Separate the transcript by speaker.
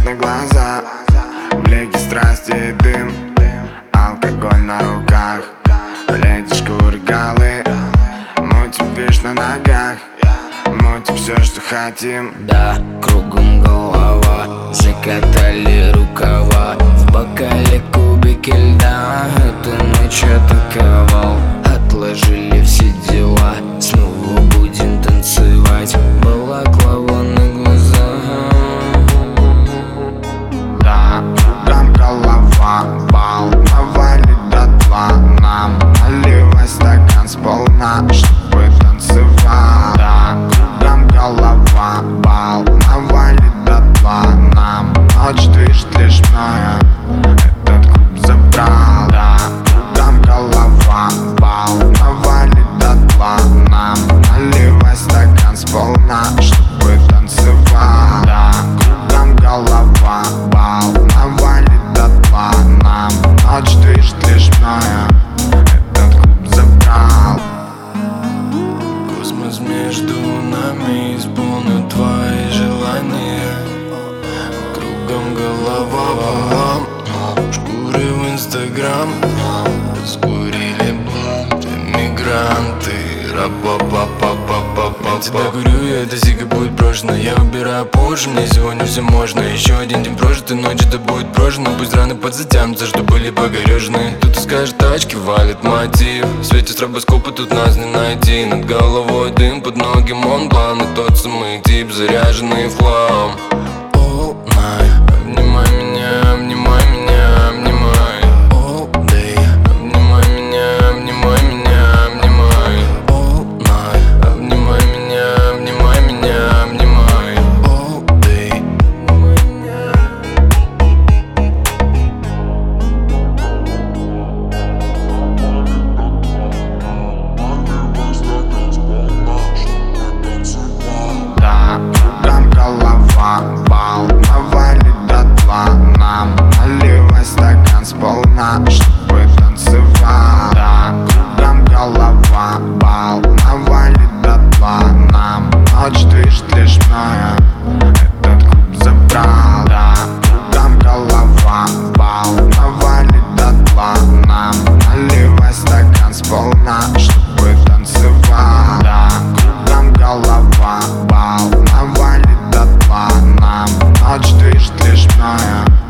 Speaker 1: на глаза, блики страсти и дым, алкоголь на руках, леди шкуры голы, мутим движ на ногах, мутим все, что хотим.
Speaker 2: Да, кругом голова, закатали рукава, в бокале кубики льда, эта ночь атаковал. Отложили все дела, снова будем танцевать, балаклава на глазах.
Speaker 1: Да, кругом голова, бал навалит дотла, нам наливай стакан сполна, чтобы танцевал. Да, кругом голова, бал навалит дотла, нам ночь движет лишь мною, этот клуб забрал. Да, кругом голова, бал навалит дотла, нам наливай стакан сполна, чтобы танцевал. Да, кругом голова, бал навалит дотла, нам ночь движет лишь мною, этот клуб забрал.
Speaker 3: Космос между нами исполнит твои желания. Кругом голова, шкуры в Инстаграм, раскурили блант, эмигранты, рапа-па-па-па-па-па. Я тебя курю, и эта сига будет брошена. Я выбираю позже, мне сегодня все можно. Еще один день прожит, и ночь это будет прожжена. Пусть раны подзатянутся, что были покорежены. Тут искаешь тачки, валит мотив. В свете стробоскопа тут нас не найти. Над головой дым, под ноги Монблан. И тот самый тип, заряженный в хлам. All night, обнимай меня, обнимай меня, обнимай. All day, обнимай меня, обнимай меня, обнимай. All night, обнимай меня, обнимай меня, обнимай. All day.
Speaker 1: Да, кругом голова, бал навалит дотла, нам наливай стакан сполна, чтобы танцевал. Да, кругом голова, бал навалит дотла, нам ночь движет лишь мною, этот клуб забрал. Да, кругом голова, бал навалит дотла, нам наливай стакан сполна, чтобы танцевал. Да, кругом голова, бал навалит дотла, нам ночь движет лишь мною.